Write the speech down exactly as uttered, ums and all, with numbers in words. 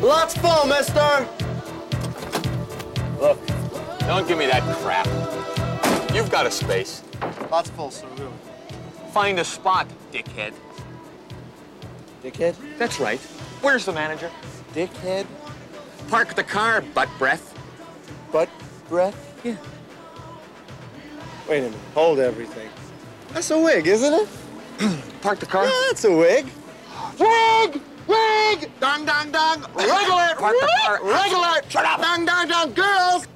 Lots full, mister. Look, don't give me that crap. You've got a space. Lots full, sir, really. Find a spot, dickhead. Dickhead? That's right. Where's the manager? Dickhead? Park the car, butt breath. Butt breath? Yeah. Wait a minute. Hold everything. That's a wig, isn't it? Park the car. Yeah, that's a wig. Wig! Wig! Dong, dong, dong. Regular! Park the car. Regular! Shut up! Dong, dong, dong. Girls!